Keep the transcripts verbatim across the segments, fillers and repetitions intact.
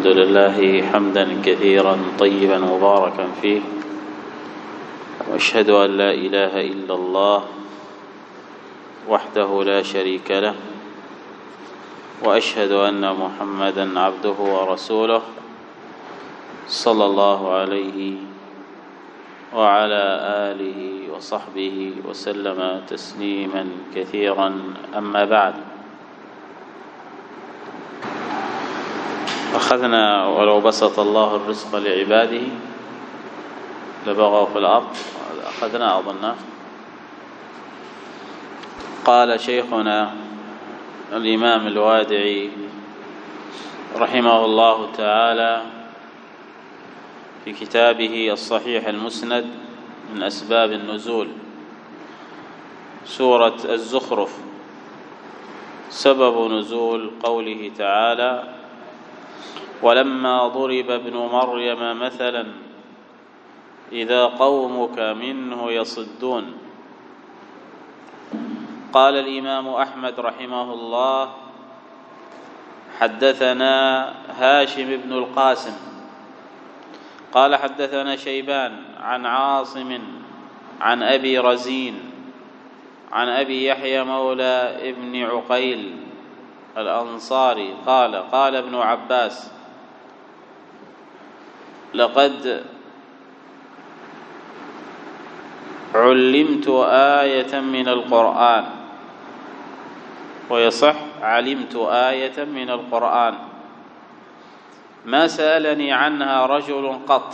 الحمد لله حمدا كثيرا طيبا مباركا فيه، وأشهد أن لا إله إلا الله وحده لا شريك له، وأشهد أن محمدا عبده ورسوله صلى الله عليه وعلى آله وصحبه وسلم تسليما كثيرا. أما بعد، أخذنا ولو بسط الله الرزق لعباده لبغوا في الأرض، أخذنا أظن. قال شيخنا الإمام الوادعي رحمه الله تعالى في كتابه الصحيح المسند من أسباب النزول سورة الزخرف: سبب نزول قوله تعالى: ولما ضرب ابن مريم مثلا إذا قومك منه يصدون. قال الإمام أحمد رحمه الله: حدثنا هاشم بن القاسم قال حدثنا شيبان عن عاصم عن أبي رزين عن أبي يحيى مولى ابن عقيل الأنصاري قال: قال ابن عباس: لقد علمت آية من القرآن، ويصح علمت آية من القرآن ما سألني عنها رجل قط،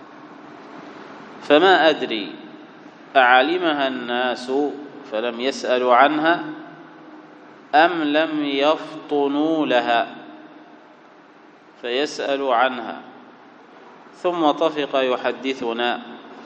فما أدري أعلمها الناس فلم يسألوا عنها أم لم يفطنوا لها فيسألوا عنها. ثم طفق يحدثنا.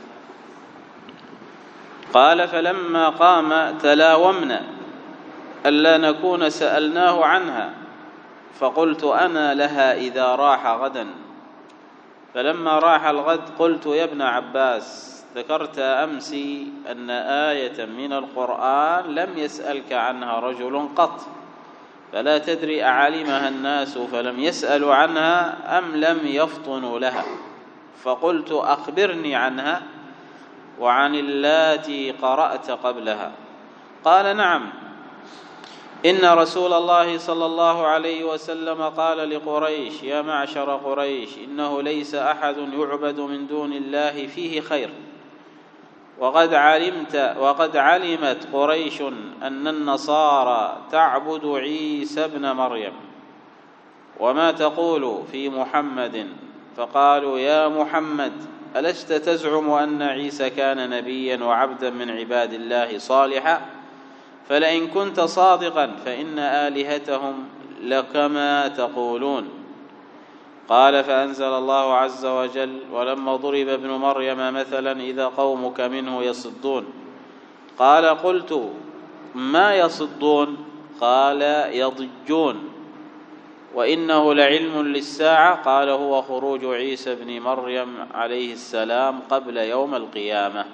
قال: فلما قام تلاومنا ألا نكون سألناه عنها، فقلت: أنا لها إذا راح غدا. فلما راح الغد قلت: يا ابن عباس، ذكرت أمس أن آية من القرآن لم يسألك عنها رجل قط، فلا تدري أعلمها الناس فلم يسألوا عنها أم لم يفطنوا لها. فقلت: أخبرني عنها وعن اللاتي قرأت قبلها. قال: نعم، إن رسول الله صلى الله عليه وسلم قال لقريش: يا معشر قريش، إنه ليس أحد يعبد من دون الله فيه خير، وقد علمت وقد علمت قريش أن النصارى تعبد عيسى ابن مريم، وما تقول في محمد؟ فقالوا: يا محمد، ألست تزعم أن عيسى كان نبيا وعبدا من عباد الله صالحا؟ فلئن كنت صادقا فإن آلهتهم لكما تقولون. قال: فأنزل الله عز وجل: ولما ضرب ابن مريم مثلا إذا قومك منه يصدون. قال: قلت: ما يصدون؟ قال: يضجون. وإنه لعلم للساعة. قال: هو خروج عيسى بن مريم عليه السلام قبل يوم القيامة.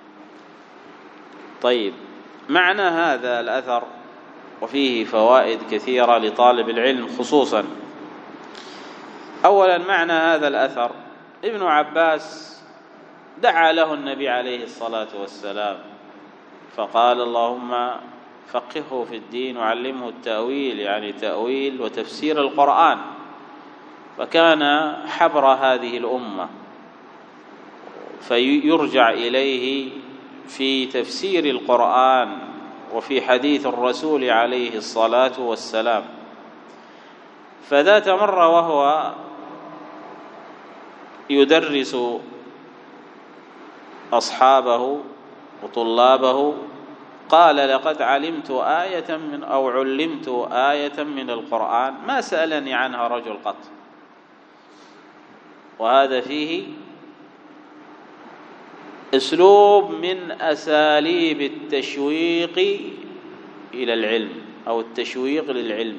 طيب، معنى هذا الأثر وفيه فوائد كثيرة لطالب العلم خصوصا. أولا، معنى هذا الأثر: ابن عباس دعا له النبي عليه الصلاة والسلام فقال: اللهم فقهه في الدين وعلمه التأويل، يعني تأويل وتفسير القرآن، فكان حبر هذه الأمة فيرجع إليه في تفسير القرآن وفي حديث الرسول عليه الصلاة والسلام. فذات مرة وهو يدرس أصحابه وطلابه قال: لقد علمت آية من أو علمت آية من القرآن ما سألني عنها رجل قط. وهذا فيه أسلوب من أساليب التشويق إلى العلم أو التشويق للعلم،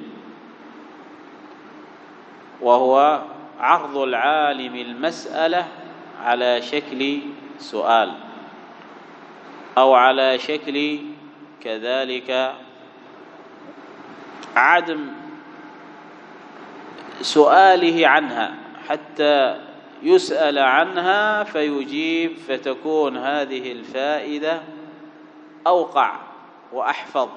وهو عرض العالم المسألة على شكل سؤال أو على شكل كذلك عدم سؤاله عنها حتى يسأل عنها فيجيب، فتكون هذه الفائدة أوقع وأحفظ.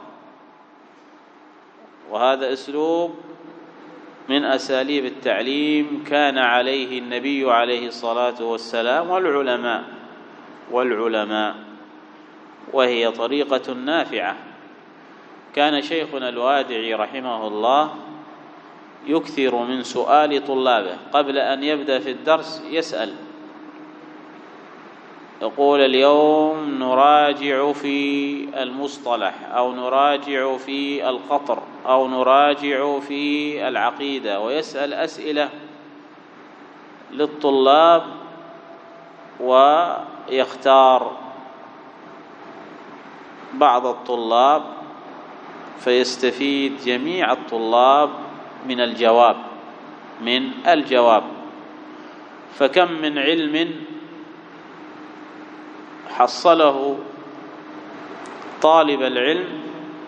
وهذا أسلوب من أساليب التعليم كان عليه النبي عليه الصلاة والسلام والعلماء والعلماء وهي طريقة نافعة. كان شيخنا الوادعي رحمه الله يكثر من سؤال طلابه قبل أن يبدأ في الدرس، يسأل يقول: اليوم نراجع في المصطلح، أو نراجع في القطر، أو نراجع في العقيدة، ويسأل أسئلة للطلاب ويختار بعض الطلاب فيستفيد جميع الطلاب من الجواب من الجواب فكم من علم حصله طالب العلم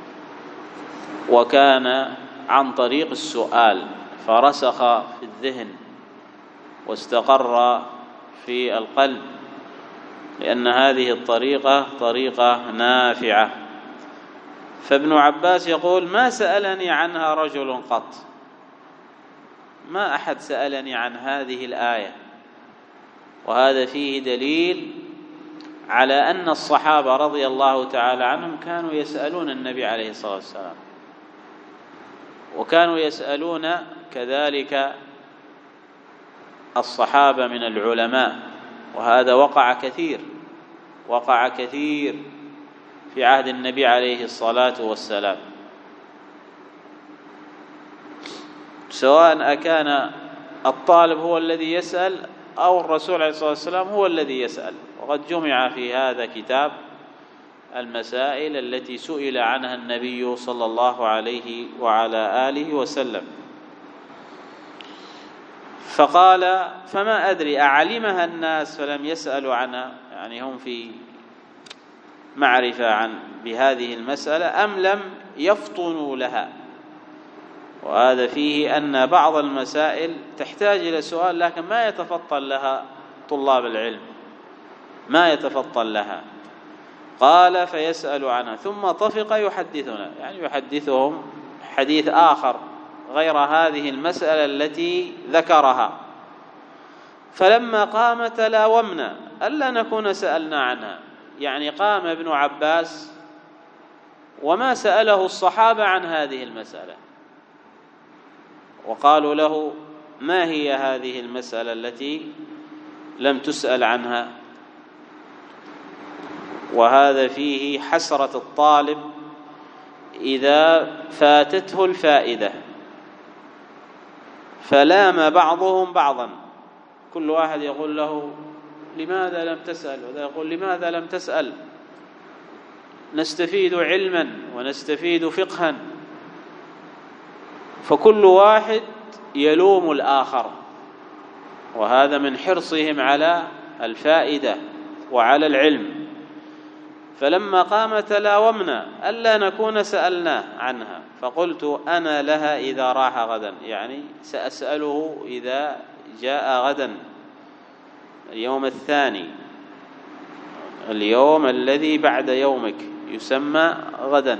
وكان عن طريق السؤال، فرسخ في الذهن واستقر في القلب، لأن هذه الطريقة طريقة نافعة. فابن عباس يقول: ما سألني عنها رجل قط، ما أحد سألني عن هذه الآية. وهذا فيه دليل على أن الصحابة رضي الله تعالى عنهم كانوا يسألون النبي عليه الصلاة والسلام، وكانوا يسألون كذلك الصحابة من العلماء، وهذا وقع كثير وقع كثير في عهد النبي عليه الصلاة والسلام، سواء أكان الطالب هو الذي يسأل أو الرسول عليه الصلاة والسلام هو الذي يسأل. وقد جمع في هذا كتاب المسائل التي سئل عنها النبي صلى الله عليه وعلى آله وسلم. فقال: فما أدري أعلمها الناس فلم يسألوا عنها، يعني هم في معرفة عن بهذه المسألة أم لم يفطنوا لها. وهذا فيه أن بعض المسائل تحتاج إلى سؤال لكن ما يتفطن لها طلاب العلم، ما يتفطن لها. قال: فيسأل عنها ثم طفق يحدثنا، يعني يحدثهم حديث آخر غير هذه المسألة التي ذكرها. فلما قام تلاومنا ألا نكون سألنا عنها، يعني قام ابن عباس وما سأله الصحابة عن هذه المسألة، وقالوا له: ما هي هذه المسألة التي لم تسأل عنها؟ وهذا فيه حسرة الطالب إذا فاتته الفائدة، فلام بعضهم بعضا، كل واحد يقول له: لماذا لم تسأل؟ وذا يقول: لماذا لم تسأل؟ نستفيد علما ونستفيد فقها. فكل واحد يلوم الآخر، وهذا من حرصهم على الفائدة وعلى العلم. فلما قام تلاومنا ألا نكون سألناه عنها، فقلت: أنا لها إذا راح غدا، يعني سأسأله إذا جاء غدا اليوم الثاني، اليوم الذي بعد يومك يسمى غدا.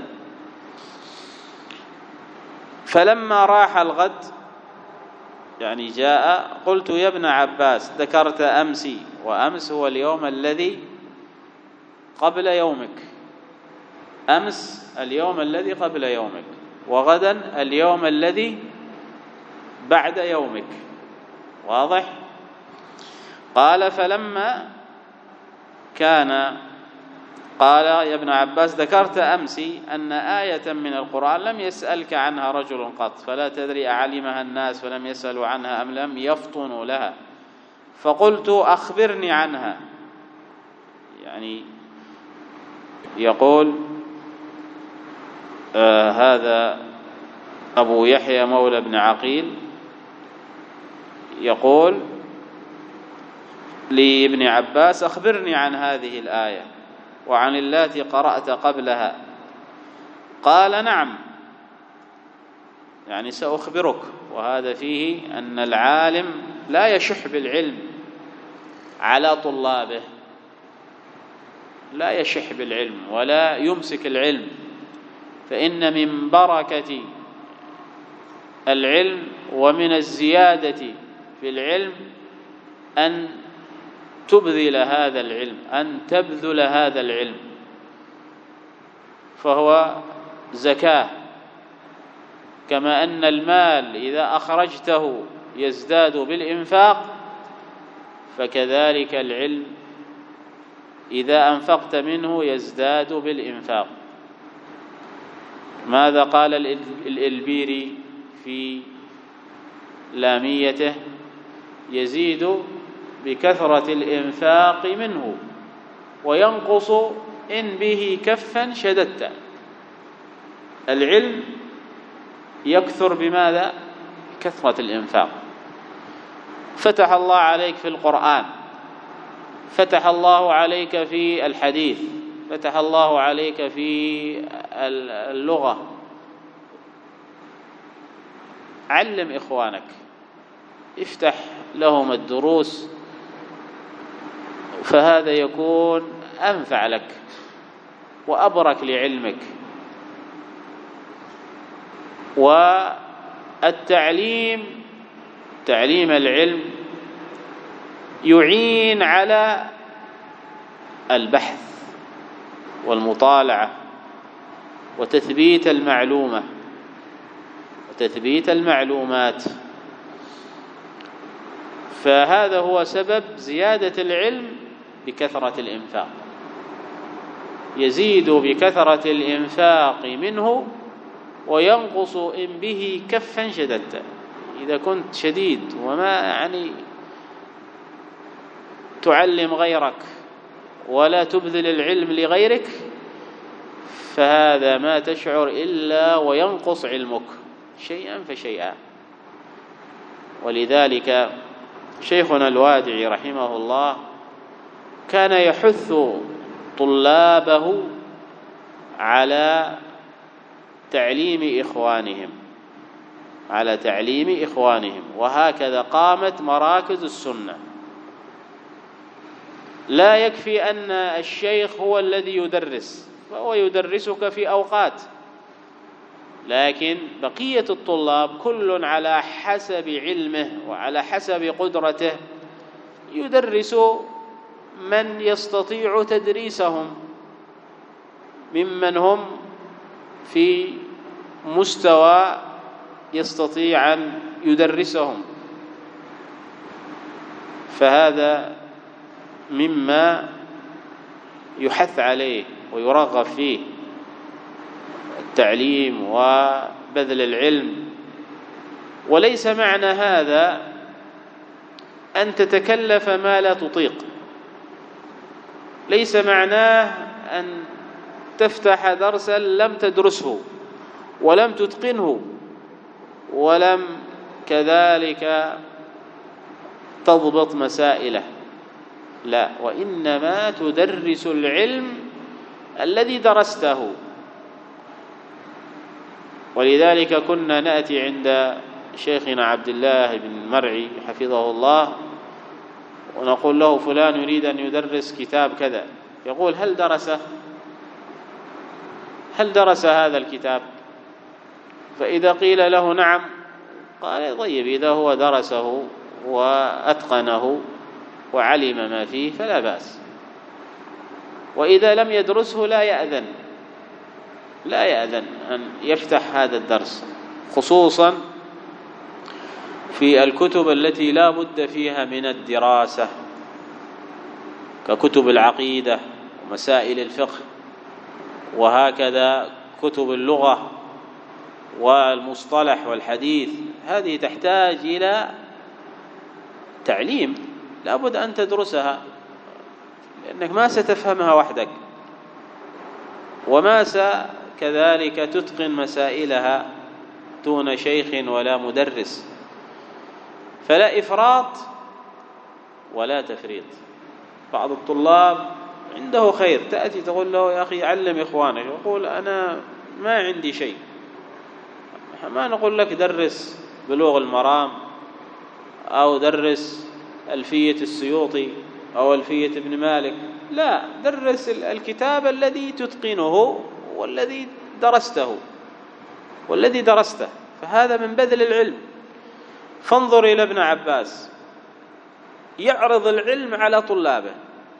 فلما راح الغد يعني جاء، قلت: يا ابن عباس ذكرت أمسي، وأمس هو اليوم الذي قبل يومك، أمس اليوم الذي قبل يومك، وغدا اليوم الذي بعد يومك. واضح؟ قال: فلما كان قال يا ابن عباس ذكرت أمسي أن آية من القرآن لم يسألك عنها رجل قط، فلا تدري أعلمها الناس فلم يسألوا عنها أم لم يفطنوا لها. فقلت: أخبرني عنها. يعني يقول آه هذا أبو يحيى مولى بن عقيل يقول لابن عباس: أخبرني عن هذه الآية وعن اللاتي قرأت قبلها. قال: نعم، يعني سأخبرك. وهذا فيه أن العالم لا يشح بالعلم على طلابه، لا يشح بالعلم ولا يمسك العلم، فإن من بركة العلم ومن الزيادة في العلم أن تبذل هذا العلم، أن تبذل هذا العلم، فهو زكاة. كما أن المال إذا أخرجته يزداد بالإنفاق، فكذلك العلم إذا أنفقت منه يزداد بالإنفاق. ماذا قال الإلبيري في لاميته؟ يزيد بكثرة الإنفاق منه وينقص إن به كفا شددت. العلم يكثر بماذا؟ كثرة الإنفاق. فتح الله عليك في القرآن، فتح الله عليك في الحديث، فتح الله عليك في اللغة. علم إخوانك، افتح لهم الدروس، فهذا يكون أنفع لك وأبرك لعلمك. والتعليم، تعليم العلم يعين على البحث والمطالعة وتثبيت المعلومة وتثبيت المعلومات. فهذا هو سبب زيادة العلم بكثرة الإنفاق، يزيد بكثرة الإنفاق منه وينقص إن به كفا شددت. إذا كنت شديد وما يعني تعلم غيرك ولا تبذل العلم لغيرك، فهذا ما تشعر إلا وينقص علمك شيئا فشيئا. ولذلك شيخنا الوادعي رحمه الله كان يحث طلابه على تعليم إخوانهم، على تعليم إخوانهم. وهكذا قامت مراكز السنة. لا يكفي أن الشيخ هو الذي يدرس، فهو يدرسك في أوقات، لكن بقية الطلاب كل على حسب علمه وعلى حسب قدرته يدرس من يستطيع تدريسهم ممن هم في مستوى يستطيع أن يدرسهم. فهذا مما يحث عليه ويرغب فيه، التعليم وبذل العلم. وليس معنى هذا أن تتكلف ما لا تطيق، ليس معناه أن تفتح درسا لم تدرسه ولم تتقنه ولم كذلك تضبط مسائله، لا، وإنما تدرس العلم الذي درسته. ولذلك كنا نأتي عند شيخنا عبد الله بن مرعي حفظه الله ونقول له فلان يريد أن يدرس كتاب كذا، يقول هل درسه؟ هل درس هذا الكتاب؟ فإذا قيل له نعم قال طيب، إذا هو درسه وأتقنه وعلم ما فيه فلا بأس. وإذا لم يدرسه لا يأذن لا يأذن أن يفتح هذا الدرس، خصوصا في الكتب التي لا بد فيها من الدراسة ككتب العقيدة ومسائل الفقه، وهكذا كتب اللغة والمصطلح والحديث. هذه تحتاج إلى تعليم، لا بد أن تدرسها، لأنك ما ستفهمها وحدك وما كذلك تتقن مسائلها دون شيخ ولا مدرس. فلا إفراط ولا تفريط. بعض الطلاب عنده خير، تأتي تقول له يا أخي علم إخوانك، يقول أنا ما عندي شيء، ما نقول لك درس بلوغ المرام أو درس ألفية السيوطي أو ألفية ابن مالك، لا، درس الكتاب الذي تتقنه والذي درسته والذي درسته، فهذا من بذل العلم. فانظر إلى ابن عباس يعرض العلم على طلابه،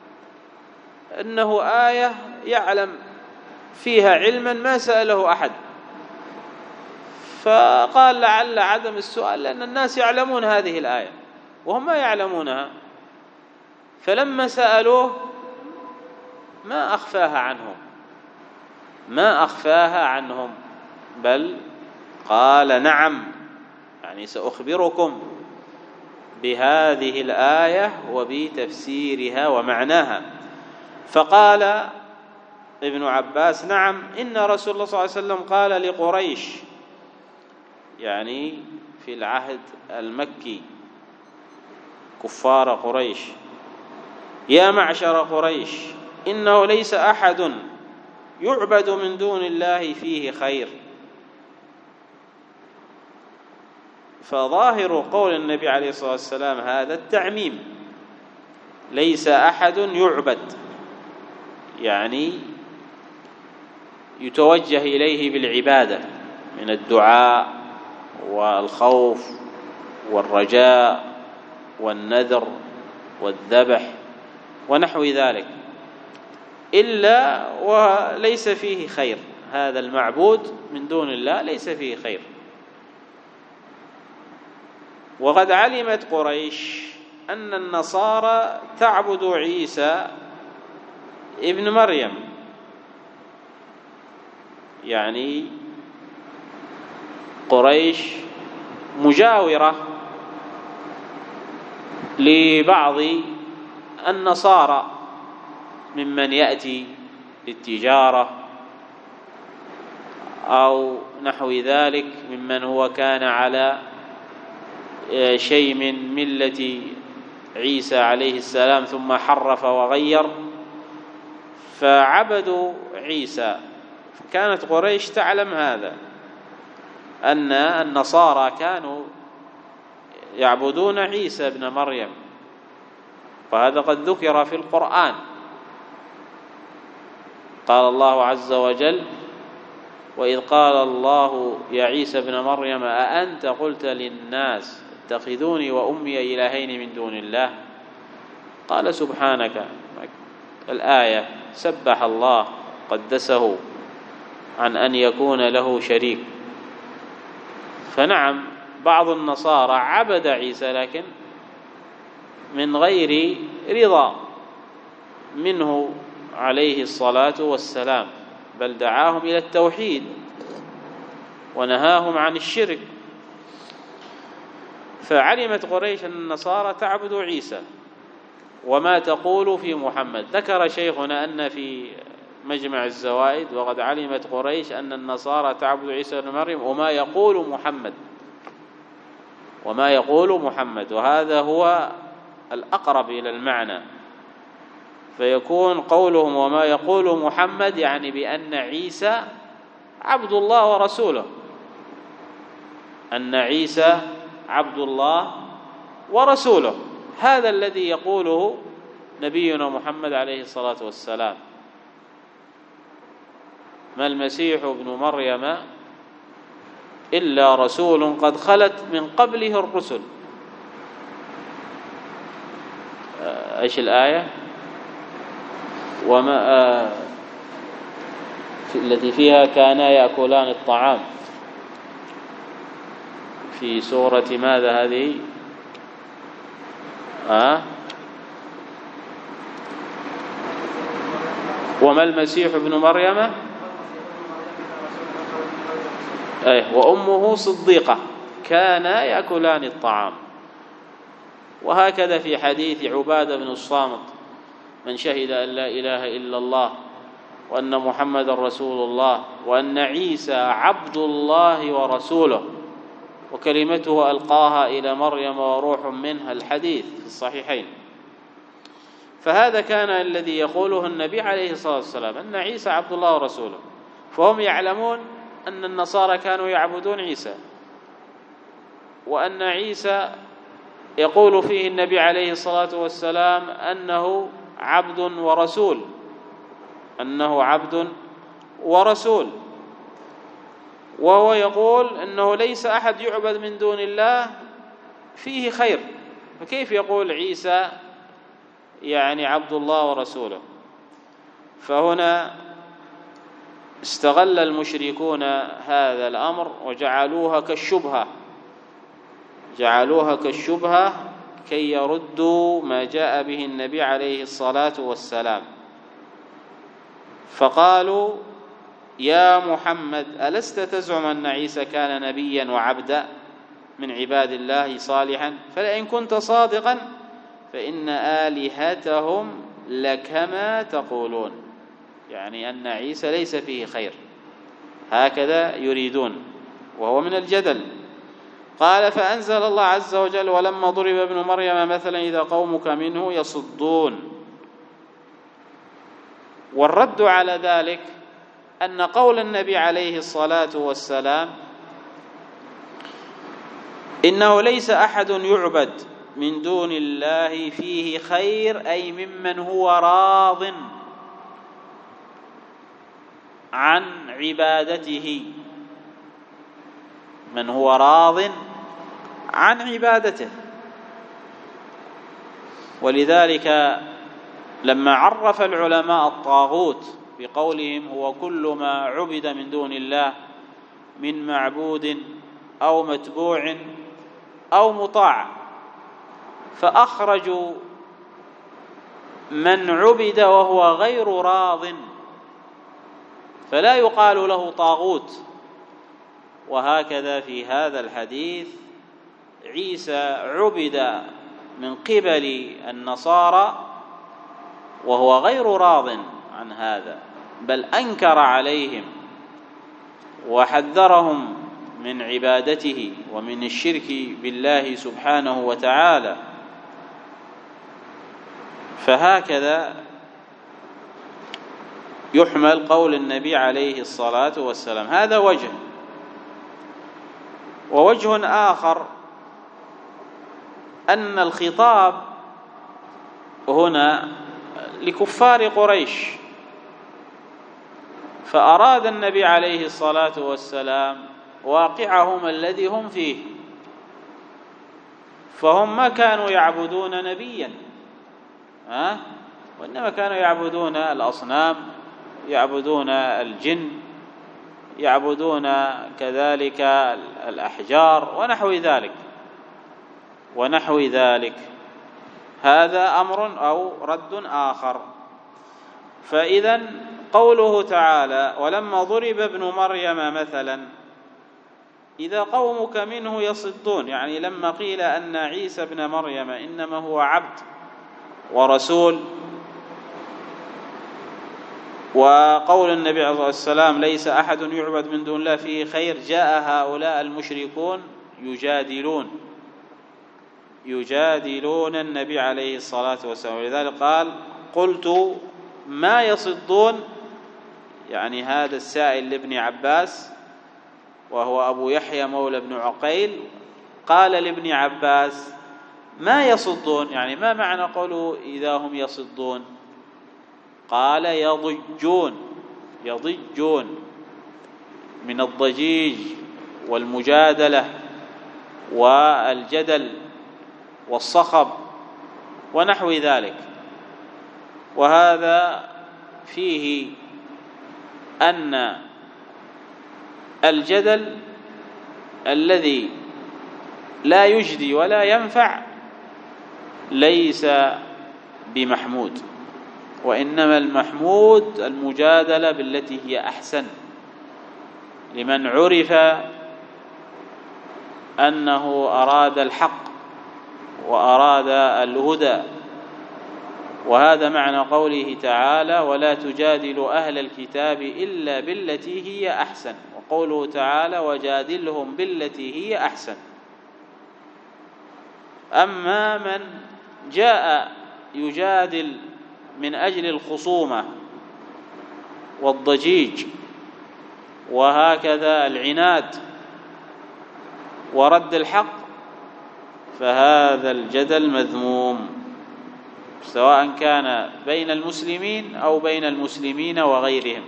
إنه آية يعلم فيها علما ما سأله أحد، فقال لعل عدم السؤال لأن الناس يعلمون هذه الآية وهم ما يعلمونها، فلما سألوه ما أخفاها عنهم ما أخفاها عنهم بل قال نعم، يعني سأخبركم بهذه الآية وبتفسيرها ومعناها. فقال ابن عباس نعم، إن رسول الله صلى الله عليه وسلم قال لقريش، يعني في العهد المكي كفار قريش، يا معشر قريش إنه ليس أحد يعبد من دون الله فيه خير. فظاهر قول النبي عليه الصلاة والسلام هذا التعميم، ليس أحد يعبد، يعني يتوجه إليه بالعبادة من الدعاء والخوف والرجاء والنذر والذبح ونحو ذلك، إلا وليس فيه خير، هذا المعبود من دون الله ليس فيه خير. وقد علمت قريش أن النصارى تعبد عيسى ابن مريم، يعني قريش مجاورة لبعض النصارى ممن يأتي للتجارة أو نحو ذلك، ممن هو كان على شيء من ملة عيسى عليه السلام ثم حرف وغير فعبدوا عيسى. كانت قريش تعلم هذا، أن النصارى كانوا يعبدون عيسى ابن مريم، وهذا قد ذكر في القرآن. قال الله عز وجل وإذ قال الله يا عيسى ابن مريم أأنت قلت للناس اتخذوني وأمي إلهين من دون الله، قال سبحانك، الآية سبح الله قدسه عن أن يكون له شريك. فنعم بعض النصارى عبد عيسى لكن من غير رضا منه عليه الصلاة والسلام، بل دعاهم إلى التوحيد ونهاهم عن الشرك. فعلمت قريش أن النصارى تعبد عيسى وما تقول في محمد. ذكر شيخنا أن في مجمع الزوائد وقد علمت قريش أن النصارى تعبد عيسى بن مريم وما يقول محمد وما يقول محمد وهذا هو الأقرب إلى المعنى، فيكون قولهم وما يقول محمد يعني بأن عيسى عبد الله ورسوله، أن عيسى عبد الله ورسوله، هذا الذي يقوله نبينا محمد عليه الصلاة والسلام. ما المسيح ابن مريم إلا رسول قد خلت من قبله الرسل. ايش الآية؟ وما آه التي فيها كانا يأكلان الطعام، في سورة ماذا هذه؟ آه وما المسيح ابن مريم أيه وأمه صديقة كانا يأكلان الطعام. وهكذا في حديث عبادة بن الصامت من شهد أن لا إله إلا الله وأن محمد رسول الله وأن عيسى عبد الله ورسوله وكلمته ألقاها إلى مريم وروح منها، الحديث في الصحيحين. فهذا كان الذي يقوله النبي عليه الصلاة والسلام أن عيسى عبد الله ورسوله، فهم يعلمون أن النصارى كانوا يعبدون عيسى، وأن عيسى يقول فيه النبي عليه الصلاة والسلام أنه عبد ورسول، أنه عبد ورسول، وهو يقول أنه ليس أحد يعبد من دون الله فيه خير، فكيف يقول عيسى يعني عبد الله ورسوله؟ فهنا استغل المشركون هذا الأمر وجعلوها كالشبهة، جعلوها كالشبهة كي يردوا ما جاء به النبي عليه الصلاة والسلام، فقالوا يا محمد ألست تزعم أن عيسى كان نبيا وعبدا من عباد الله صالحا؟ فلئن كنت صادقا فإن آلهتهم لكما تقولون، يعني أن عيسى ليس فيه خير، هكذا يريدون، وهو من الجدل. قال فأنزل الله عز وجل ولما ضرب ابن مريم مثلا إذا قومك منه يصدون. والرد على ذلك أن قول النبي عليه الصلاة والسلام إنه ليس أحد يعبد من دون الله فيه خير، أي ممن هو راض عن عبادته، من هو راض عن عبادته. ولذلك لما عرف العلماء الطاغوت بقولهم هو كل ما عبد من دون الله من معبود أو متبوع أو مطاع، فأخرجوا من عبد وهو غير راض، فلا يقال له طاغوت. وهكذا في هذا الحديث عيسى عبد من قبل النصارى وهو غير راض عن هذا، بل أنكر عليهم وحذرهم من عبادته ومن الشرك بالله سبحانه وتعالى. فهكذا يحمل قول النبي عليه الصلاة والسلام، هذا وجه. ووجه آخر أن الخطاب هنا لكفار قريش، فأراد النبي عليه الصلاة والسلام واقعهم الذي هم فيه، فهم ما كانوا يعبدون نبيا ها؟ وإنما كانوا يعبدون الأصنام، يعبدون الجن، يعبدون كذلك الأحجار ونحو ذلك ونحو ذلك هذا أمر أو رد آخر. فإذا قوله تعالى ولما ضرب ابن مريم مثلا إذا قومك منه يصدون، يعني لما قيل أن عيسى ابن مريم إنما هو عبد ورسول، وقول النبي عليه الصلاة والسلام ليس أحد يعبد من دون الله فيه خير، جاء هؤلاء المشركون يجادلون يجادلون النبي عليه الصلاة والسلام. ولذلك قال قلت ما يصدون، يعني هذا السائل لابن عباس وهو أبو يحيى مولى بن عقيل، قال لابن عباس ما يصدون، يعني ما معنى قوله إذا هم يصدون؟ قال يضجون يضجون من الضجيج والمجادلة والجدل والصخب ونحو ذلك. وهذا فيه أن الجدل الذي لا يجدي ولا ينفع ليس بمحمود، وإنما المحمود المجادلة بالتي هي أحسن، لمن عرف أنه أراد الحق وأراد الهدى. وهذا معنى قوله تعالى ولا تجادلوا أهل الكتاب إلا بالتي هي أحسن، وقوله تعالى وجادلهم بالتي هي أحسن. أما من جاء يجادل من أجل الخصومة والضجيج وهكذا العناد ورد الحق، فهذا الجدل مذموم، سواء كان بين المسلمين أو بين المسلمين وغيرهم.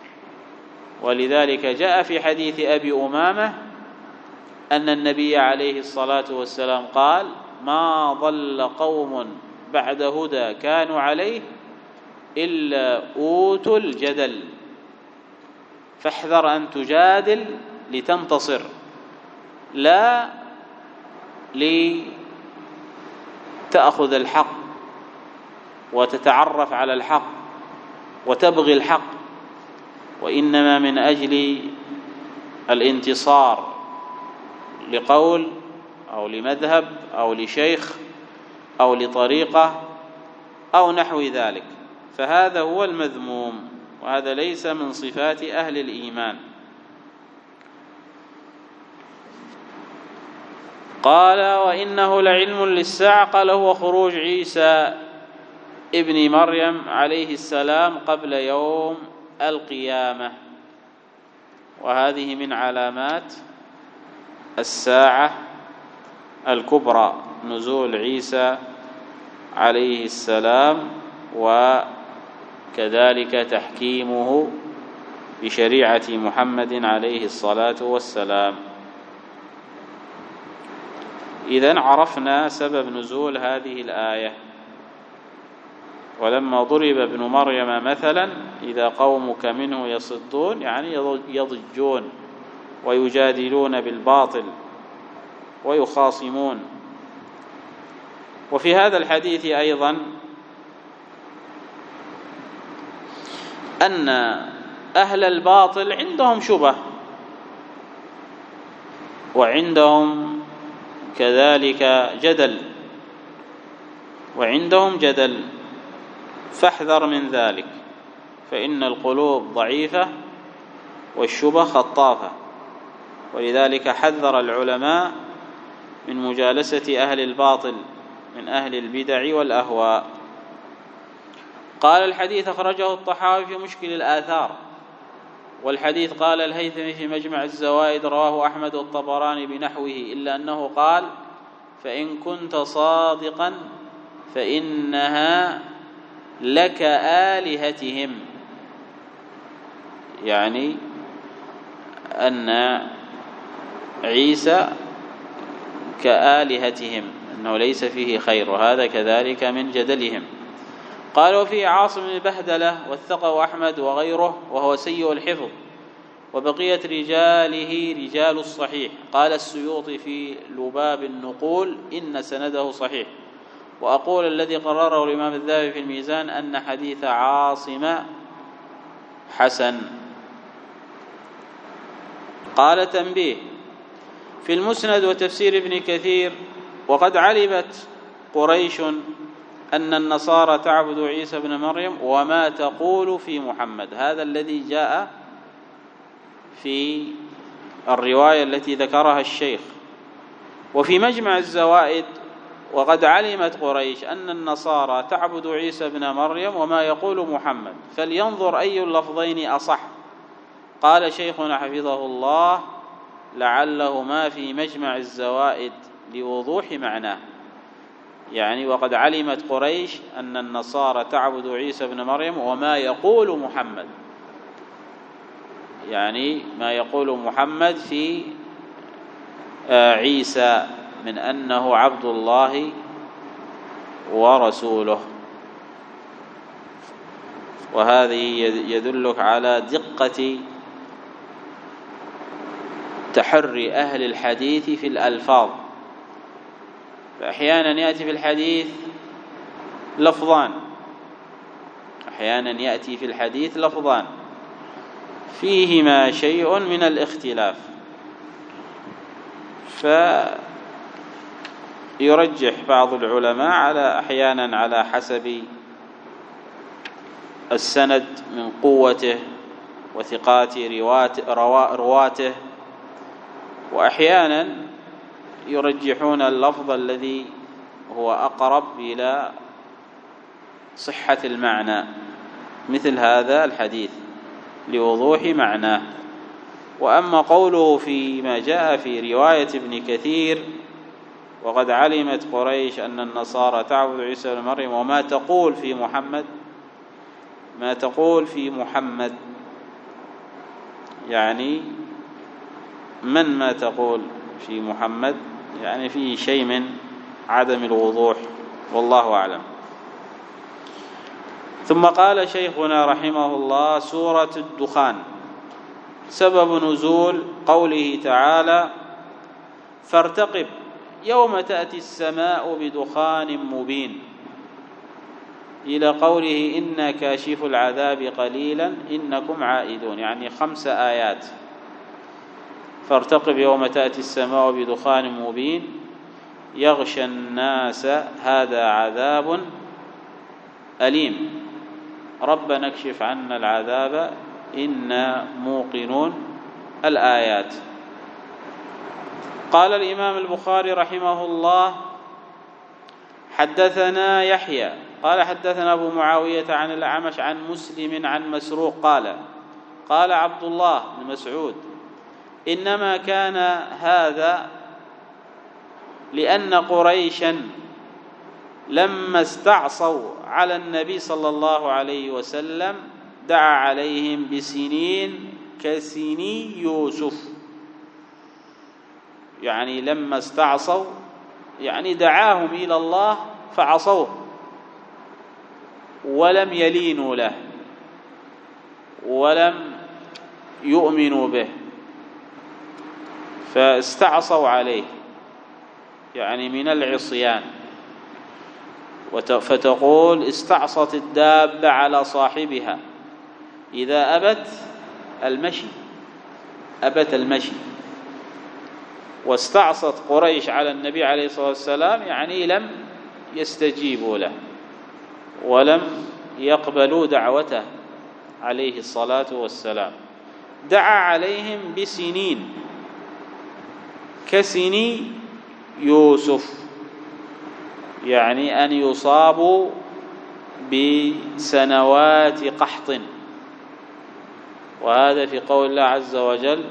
ولذلك جاء في حديث أبي أمامة أن النبي عليه الصلاة والسلام قال: ما ضل قوم بعد هدى كانوا عليه إلا أوتوا الجدل، فاحذر أن تجادل لتنتصر، لا لتأخذ الحق وتتعرف على الحق وتبغي الحق، وإنما من أجل الانتصار لقول أو لمذهب أو لشيخ أو لطريقة أو نحو ذلك، فهذا هو المذموم، وهذا ليس من صفات أهل الإيمان. قال: وإنه لعلم للساعة. قال: هو خروج عيسى ابن مريم عليه السلام قبل يوم القيامة، وهذه من علامات الساعة الكبرى، نزول عيسى عليه السلام وكذلك تحكيمه بشريعة محمد عليه الصلاة والسلام. إذن عرفنا سبب نزول هذه الآية. ولما ضرب ابن مريم مثلا إذا قومك منه يصدون، يعني يضجون ويجادلون بالباطل ويخاصمون. وفي هذا الحديث أيضا أن أهل الباطل عندهم شبه وعندهم كذلك جدل وعندهم جدل فاحذر من ذلك، فإن القلوب ضعيفة والشبه خطافة، ولذلك حذر العلماء من مجالسة أهل الباطل من أهل البدع والأهواء. قال: الحديث أخرجه الطحاوي في مشكل الآثار. والحديث قال الهيثمي في مجمع الزوائد رواه أحمد والطبراني بنحوه، إلا أنه قال: فإن كنت صادقا فإنها لك آلهتهم، يعني أن عيسى كآلهتهم، أنه ليس فيه خير، وهذا كذلك من جدلهم. قال: وفيه عاصم البهدلة وثقه أحمد وغيره وهو سيء الحفظ، وبقية رجاله رجال الصحيح. قال السيوطي في لباب النقول: إن سنده صحيح. وأقول الذي قرره الإمام الذهبي في الميزان أن حديث عاصم حسن. قال: تنبيه في المسند وتفسير ابن كثير: وقد علمت قريش أن النصارى تعبد عيسى بن مريم وما تقول في محمد. هذا الذي جاء في الرواية التي ذكرها الشيخ. وفي مجمع الزوائد: وقد علمت قريش أن النصارى تعبد عيسى بن مريم وما يقول محمد، فلينظر أي اللفظين أصح. قال شيخنا حفظه الله: لعله ما في مجمع الزوائد لوضوح معناه، يعني وقد علمت قريش أن النصارى تعبد عيسى بن مريم وما يقول محمد، يعني ما يقول محمد في عيسى من أنه عبد الله ورسوله. وهذه يدلك على دقة تحري أهل الحديث في الألفاظ، فأحيانا يأتي في الحديث لفظان أحيانا يأتي في الحديث لفظان فيهما شيء من الاختلاف، فيرجح بعض العلماء على أحيانا على حسب السند من قوته وثقات رواته، وأحيانا يرجحون اللفظ الذي هو أقرب إلى صحة المعنى، مثل هذا الحديث لوضوح معناه. وأما قوله فيما جاء في رواية ابن كثير وقد علمت قريش أن النصارى تعبد عيسى بن مريم وما تقول في محمد، ما تقول في محمد يعني من ما تقول في محمد، يعني فيه شيء من عدم الوضوح والله أعلم. ثم قال شيخنا رحمه الله: سورة الدخان. سبب نزول قوله تعالى: فارتقب يوم تأتي السماء بدخان مبين، إلى قوله: إنا كاشف العذاب قليلا إنكم عائدون، يعني خمس آيات. فارتقب يوم تأتي السماء بدخان مبين يغشى الناس هذا عذاب أليم ربنا اكشف عنا العذاب إنا موقنون. الآيات. قال الإمام البخاري رحمه الله: حدثنا يحيى قال حدثنا أبو معاوية عن الأعمش عن مسلم عن مسروق قال: قال عبد الله بن مسعود: إنما كان هذا لأن قريشا لما استعصوا على النبي صلى الله عليه وسلم دعا عليهم بسنين كسني يوسف، يعني لما استعصوا يعني دعاهم إلى الله فعصوه ولم يلينوا له ولم يؤمنوا به، فاستعصوا عليه يعني من العصيان. فتقول: استعصت الدابة على صاحبها إذا أبت المشي، أبت المشي. واستعصت قريش على النبي عليه الصلاة والسلام يعني لم يستجيبوا له ولم يقبلوا دعوته عليه الصلاة والسلام. دعا عليهم بسنين كسني يوسف، يعني أن يصابوا بسنوات قحط. وهذا في قول الله عز وجل: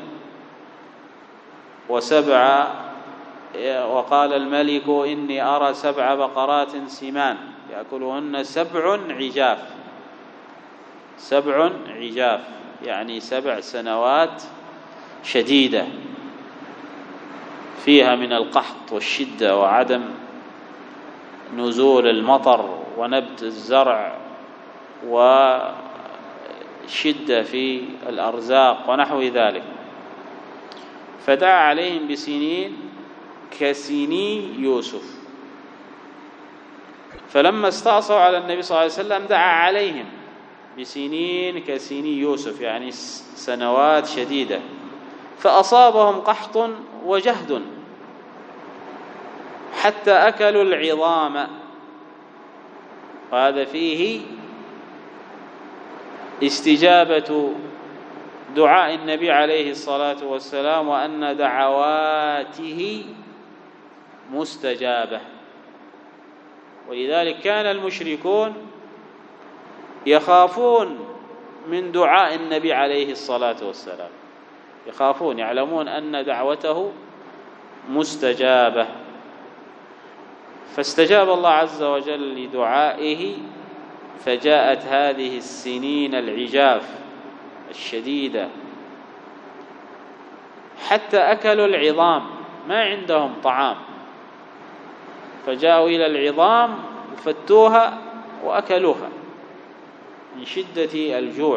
وسبع وقال الملك إني أرى سبع بقرات سمان يأكلهن سبع عجاف. سبع عجاف يعني سبع سنوات شديدة فيها من القحط والشدة وعدم نزول المطر ونبت الزرع وشدة في الأرزاق ونحو ذلك. فدعا عليهم بسنين كسني يوسف. فلما استعصوا على النبي صلى الله عليه وسلم دعا عليهم بسنين كسني يوسف، يعني سنوات شديدة، فأصابهم قحط وجهد حتى أكلوا العظام. وهذا فيه استجابة دعاء النبي عليه الصلاة والسلام وأن دعواته مستجابة. ولذلك كان المشركون يخافون من دعاء النبي عليه الصلاة والسلام، يخافون، يعلمون أن دعوته مستجابة. فاستجاب الله عز وجل لدعائه فجاءت هذه السنين العجاف الشديدة حتى أكلوا العظام، ما عندهم طعام، فجاءوا إلى العظام وفتوها وأكلوها من شدة الجوع.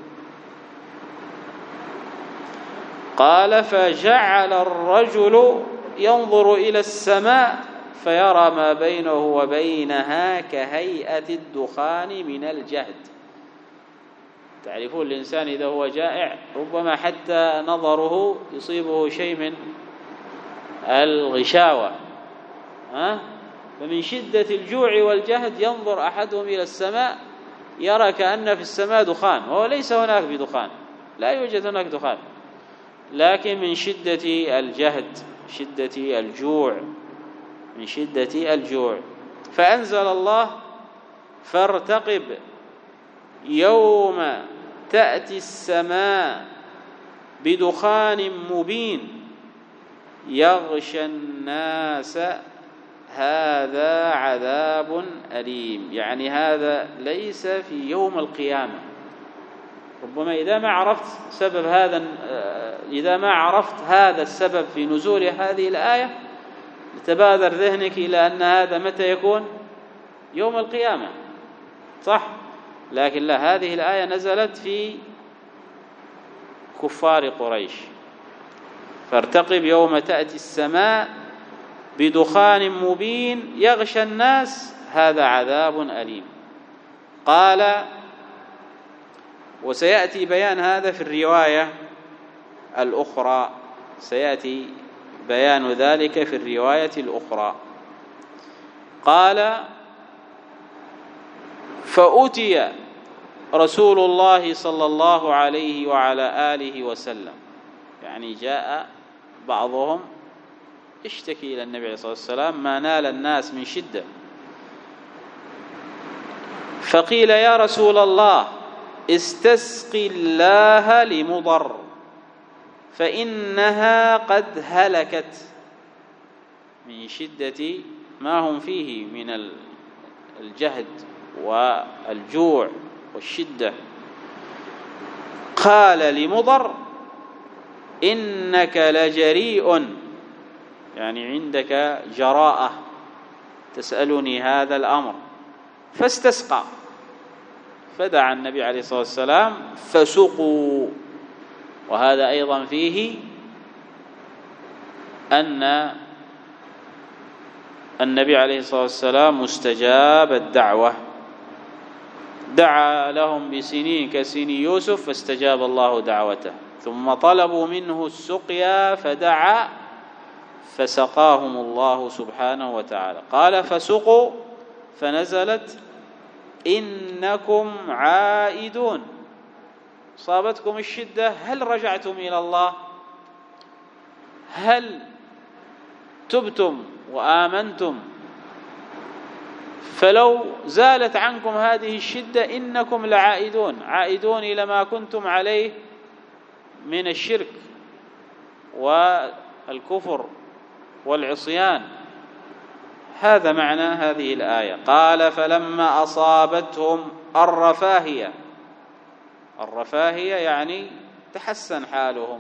قال: فجعل الرجل ينظر إلى السماء فيرى ما بينه وبينها كهيئة الدخان من الجهد. تعرفون الإنسان إذا هو جائع ربما حتى نظره يصيبه شيء من الغشاوة، ها؟ فمن شدة الجوع والجهد ينظر أحدهم إلى السماء يرى كأن في السماء دخان، وهو ليس هناك بدخان، لا يوجد هناك دخان، لكن من شدة الجهد، شدة الجوع، من شدة الجوع. فأنزل الله: فارتقب يوم تأتي السماء بدخان مبين يغشى الناس هذا عذاب أليم. يعني هذا ليس في يوم القيامة. ربما إذا ما عرفت سبب هذا إذا ما عرفت هذا السبب في نزول هذه الآية تبادر ذهنك إلى أن هذا متى يكون؟ يوم القيامة، صح؟ لكن لا، هذه الآية نزلت في كفار قريش. فارتقب يوم تأتي السماء بدخان مبين يغشى الناس هذا عذاب أليم. قال: وسيأتي بيان هذا في الرواية الأخرى، سيأتي بيان ذلك في الرواية الأخرى. قال: فأتي رسول الله صلى الله عليه وعلى آله وسلم، يعني جاء بعضهم اشتكي إلى النبي عليه الصلاة والسلام ما نال الناس من شدة، فقيل: يا رسول الله استسقي الله لمضر فإنها قد هلكت، من شدة ما هم فيه من الجهد والجوع والشدة. قال لمضر: إنك لجريء، يعني عندك جراءة تسألني هذا الأمر. فاستسقى، فدعا النبي عليه الصلاة والسلام فسقوا. وهذا أيضا فيه أن النبي عليه الصلاة والسلام مستجاب الدعوة، دعا لهم بسنين كسن يوسف فاستجاب الله دعوته، ثم طلبوا منه السقيا فدعا فسقاهم الله سبحانه وتعالى. قال: فسقوا، فنزلت: إنكم عائدون، صابتكم الشدة، هل رجعتم إلى الله؟ هل تبتم وآمنتم؟ فلو زالت عنكم هذه الشدة إنكم لعائدون، عائدون إلى ما كنتم عليه من الشرك والكفر والعصيان. هذا معنى هذه الآية. قال: فلما أصابتهم الرفاهية، الرفاهية يعني تحسن حالهم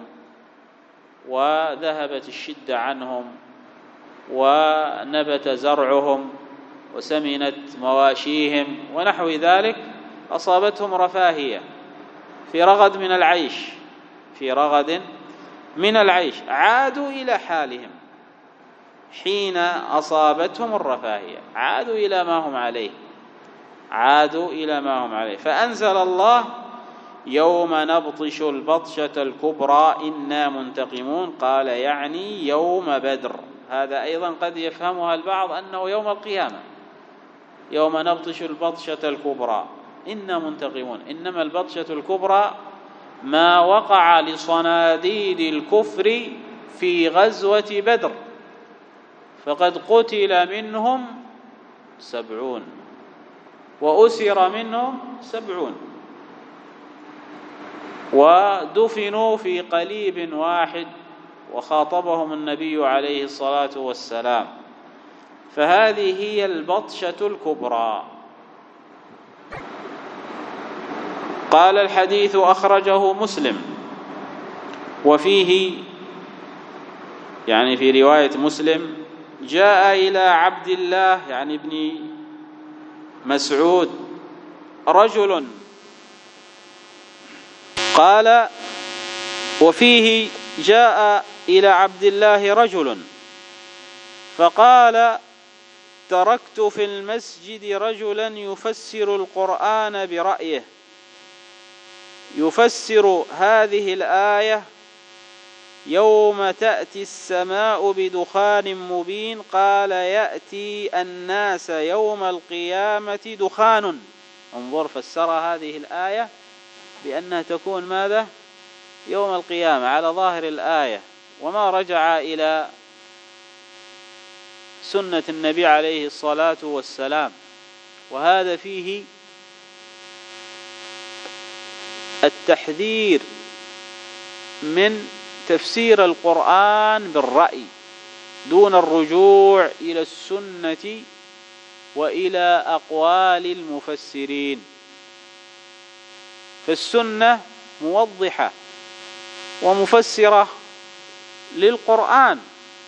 وذهبت الشدة عنهم ونبت زرعهم وسمنت مواشيهم ونحو ذلك، أصابتهم رفاهية في رغد من العيش في رغد من العيش عادوا إلى حالهم. حين أصابتهم الرفاهية عادوا إلى ما هم عليه عادوا إلى ما هم عليه فأنزل الله: يوم نبطش البطشة الكبرى إنا منتقمون. قال يعني يوم بدر. هذا أيضا قد يفهمها البعض أنه يوم القيامة، يوم نبطش البطشة الكبرى إنا منتقمون. إنما البطشة الكبرى ما وقع لصناديد الكفر في غزوة بدر، فقد قتل منهم سبعون وأسر منهم سبعون ودفنوا في قليب واحد وخاطبهم النبي عليه الصلاة والسلام. فهذه هي البطشة الكبرى. قال: الحديث أخرجه مسلم، وفيه يعني في رواية مسلم: جاء إلى عبد الله يعني ابن مسعود رجل، قال وفيه: جاء إلى عبد الله رجل فقال: تركت في المسجد رجلا يفسر القرآن برأيه، يفسر هذه الآية: يوم تأتي السماء بدخان مبين. قال: يأتي الناس يوم القيامة دخان. انظر، فسر هذه الآية بأنها تكون ماذا؟ يوم القيامة على ظاهر الآية، وما رجع إلى سنة النبي عليه الصلاة والسلام. وهذا فيه التحذير من تفسير القرآن بالرأي دون الرجوع إلى السنة وإلى أقوال المفسرين. فالسنة موضحة ومفسرة للقرآن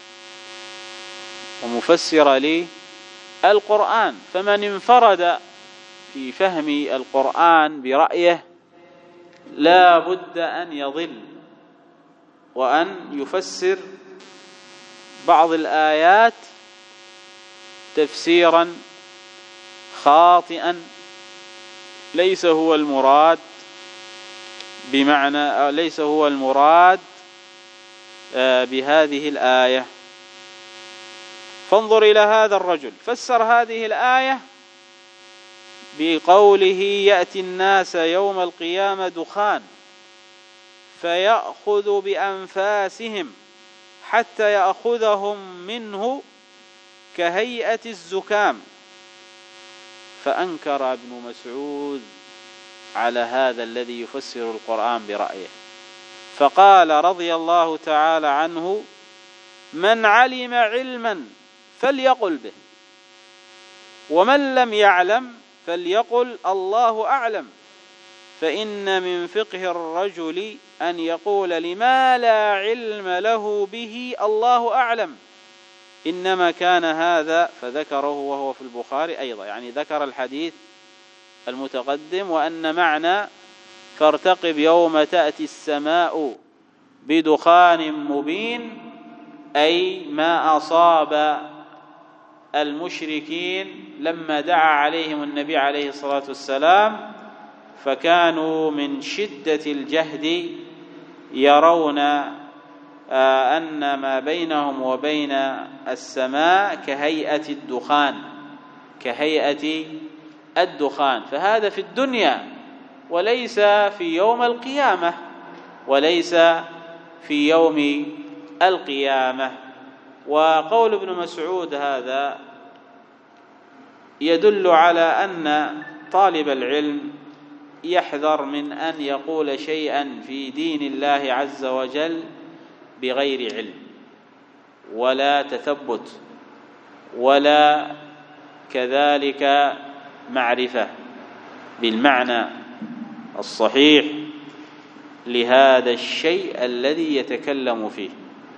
ومفسرة للقرآن، فمن انفرد في فهم القرآن برأيه لا بد أن يضل وأن يفسر بعض الآيات تفسيرا خاطئا ليس هو المراد بمعنى ليس هو المراد بهذه الآية. فانظر إلى هذا الرجل فسر هذه الآية بقوله يأتي الناس يوم القيامة دخان فيأخذ بأنفاسهم حتى يأخذهم منه كهيئة الزكام، فأنكر ابن مسعود على هذا الذي يفسر القرآن برأيه، فقال رضي الله تعالى عنه: من علم علما فليقل به، ومن لم يعلم فليقل الله أعلم، فإن من فقه الرجل أن يقول لما لا علم له به الله أعلم، إنما كان هذا، فذكره وهو في البخاري أيضا، يعني ذكر الحديث المتقدم، وأن معنى فارتقب يوم تأتي السماء بدخان مبين أي ما أصاب المشركين لما دعا عليهم النبي عليه الصلاة والسلام، فكانوا من شدة الجهد يرون أن ما بينهم وبين السماء كهيئة الدخان كهيئة الدخان فهذا في الدنيا وليس في يوم القيامة وليس في يوم القيامة. وقول ابن مسعود هذا يدل على أن طالب العلم يحذر من أن يقول شيئا في دين الله عز وجل بغير علم ولا تثبت ولا كذلك معرفة بالمعنى الصحيح لهذا الشيء الذي يتكلم فيه.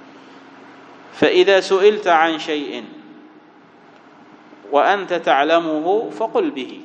فإذا سئلت عن شيء وأنت تعلمه فقل به،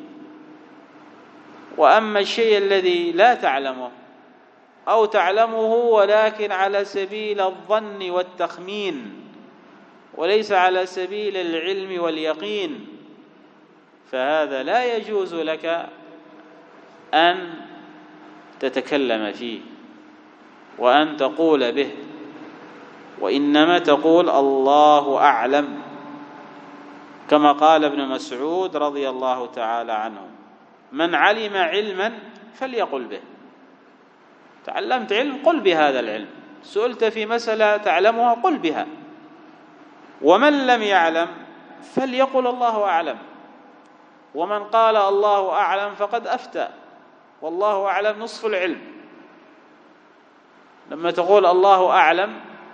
وأما الشيء الذي لا تعلمه أو تعلمه ولكن على سبيل الظن والتخمين وليس على سبيل العلم واليقين، فهذا لا يجوز لك أن تتكلم فيه وأن تقول به، وإنما تقول الله أعلم، كما قال ابن مسعود رضي الله تعالى عنه: من علم علما فليقل به. تعلمت علم قل بهذا العلم، سئلت في مسألة تعلمها قل بها، ومن لم يعلم فليقل الله أعلم، ومن قال الله أعلم فقد أفتى، والله أعلم نصف العلم. لما تقول الله أعلم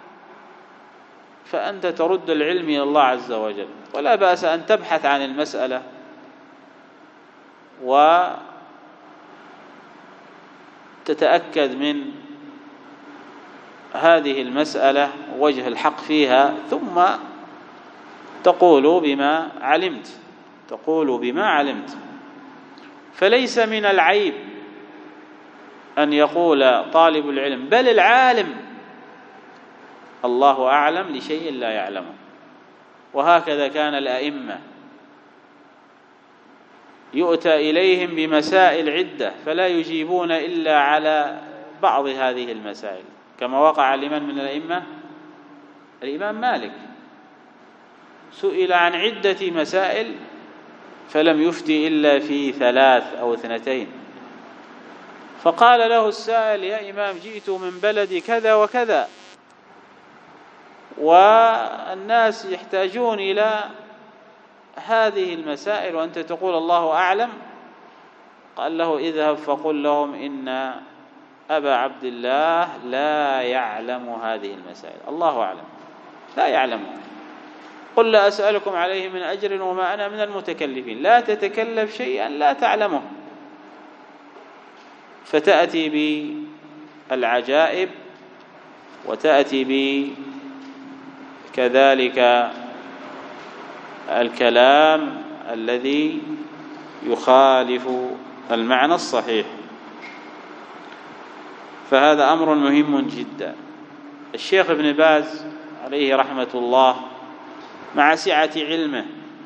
فأنت ترد العلم إلى الله عز وجل، ولا بأس أن تبحث عن المسألة وتتأكد من هذه المسألة وجه الحق فيها، ثم تقول بما علمت تقول بما علمت فليس من العيب أن يقول طالب العلم بل العالم الله أعلم لشيء لا يعلمه. وهكذا كان الأئمة يؤتى إليهم بمسائل عدة فلا يجيبون إلا على بعض هذه المسائل، كما وقع لمن من الأئمة؟ الإمام مالك سئل عن عدة مسائل فلم يفتي إلا في ثلاث أو اثنتين، فقال له السائل: يا إمام جئت من بلد كذا وكذا والناس يحتاجون إلى هذه المسائل وأنت تقول الله أعلم. قال له: اذهب فقل لهم إن أبا عبد الله لا يعلم هذه المسائل، الله أعلم، لا يعلمها. قل لا أسألكم عليه من أجر وما أنا من المتكلفين، لا تتكلف شيئا لا تعلمه، فتأتي بالعجائب وتأتي بكذلك الكلام الذي يخالف المعنى الصحيح. فهذا أمر مهم جدا. الشيخ ابن باز عليه رحمة الله مع سعة علمه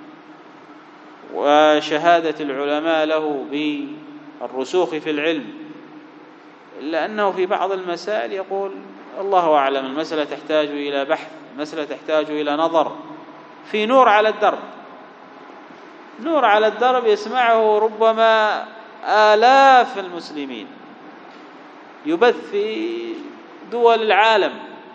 وشهادة العلماء له بالرسوخ في العلم، إلا أنه في بعض المسائل يقول الله أعلم، المسألة تحتاج إلى بحث، المسألة تحتاج إلى نظر. في نور على الدرب، نور على الدرب يسمعه ربما آلاف المسلمين، يبث في دول العالم،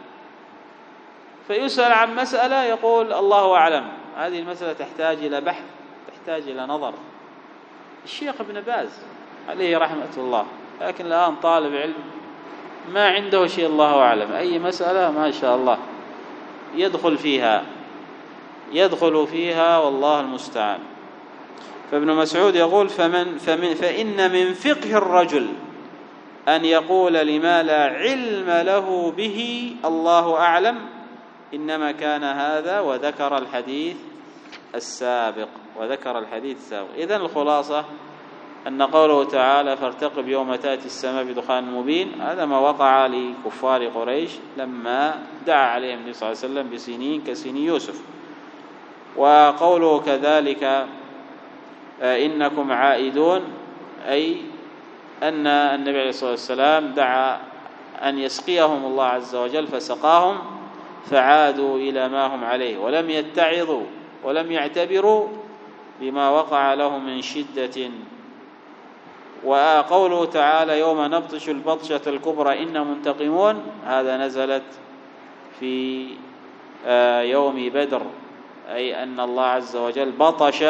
فيسأل عن مسألة يقول الله أعلم، هذه المسألة تحتاج إلى بحث، تحتاج إلى نظر. الشيخ ابن باز عليه رحمة الله، لكن الآن طالب علم ما عنده شيء الله أعلم، أي مسألة ما شاء الله يدخل فيها يدخل فيها والله المستعان. فابن مسعود يقول فمن فمن فإن من فقه الرجل أن يقول لما لا علم له به الله أعلم، إنما كان هذا وذكر الحديث السابق وذكر الحديث السابق. إذن الخلاصة أن قوله تعالى فارتقب يوم تأتي السماء بدخان مبين، هذا ما وقع لكفار قريش لما دعا عليهم النبي صلى الله عليه وسلم بسنين كسني يوسف. وقوله كذلك إنكم عائدون، أي أن النبي عليه الصلاة والسلام دعا أن يسقيهم الله عز وجل فسقاهم فعادوا إلى ما هم عليه، ولم يتعظوا ولم يعتبروا بما وقع لهم من شدة. وقوله تعالى يوم نبطش البطشة الكبرى إنا منتقمون، هذا نزلت في يوم بدر، أي أن الله عز وجل بطش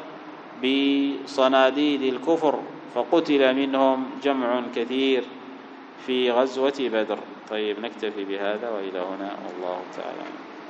بصناديد الكفر فقتل منهم جمع كثير في غزوة بدر. طيب نكتفي بهذا وإلى هنا والله تعالى.